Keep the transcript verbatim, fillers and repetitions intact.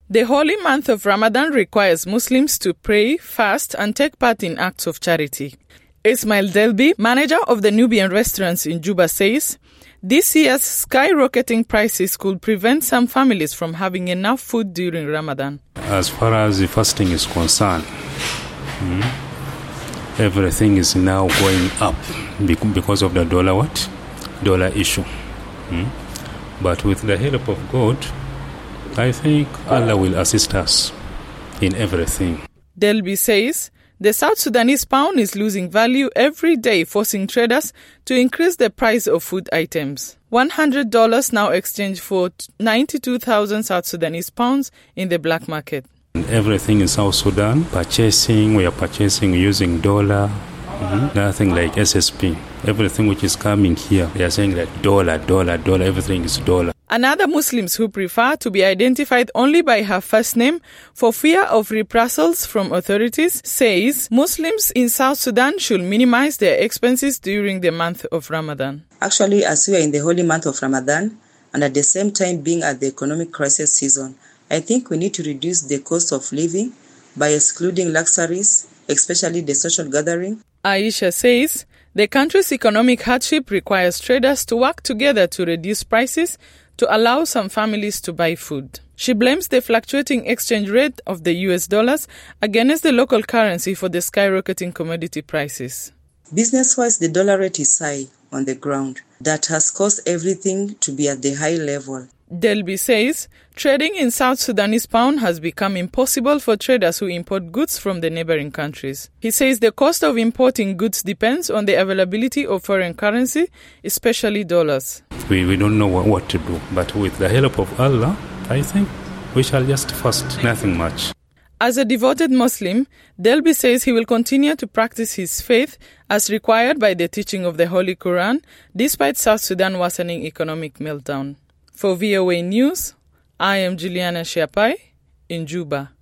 The holy month of Ramadan requires Muslims to pray, fast, and take part in acts of charity. Ismail Delbi, manager of the Nubian restaurants in Juba, says this year's skyrocketing prices could prevent some families from having enough food during Ramadan. As far as the fasting is concerned, hmm, everything is now going up because of the dollar what? Dollar issue. Hmm? But with the help of God, I think Allah will assist us in everything. Delbi says the South Sudanese pound is losing value every day, forcing traders to increase the price of food items. one hundred dollars now exchanged for ninety-two thousand South Sudanese pounds in the black market. Everything in South Sudan, purchasing, we are purchasing using dollar, mm-hmm. nothing like S S P. Everything which is coming here, they are saying that dollar, dollar, dollar, everything is dollar. Another Muslims who prefer to be identified only by her first name for fear of reprisals from authorities says Muslims in South Sudan should minimize their expenses during the month of Ramadan. Actually, as we are in the holy month of Ramadan and at the same time being at the economic crisis season, I think we need to reduce the cost of living by excluding luxuries, especially the social gathering. Aisha says the country's economic hardship requires traders to work together to reduce prices to allow some families to buy food. She blames the fluctuating exchange rate of the U S dollars against the local currency for the skyrocketing commodity prices. Business-wise, the dollar rate is high on the ground. That has caused everything to be at the high level. Delbi says trading in South Sudanese pound has become impossible for traders who import goods from the neighboring countries. He says the cost of importing goods depends on the availability of foreign currency, especially dollars. We, we don't know what, what to do, but with the help of Allah, I think we shall just fast, nothing much. As a devoted Muslim, Delbi says he will continue to practice his faith as required by the teaching of the Holy Quran, despite South Sudan worsening economic meltdown. For V O A News, I am Juliana Shiapai in Juba.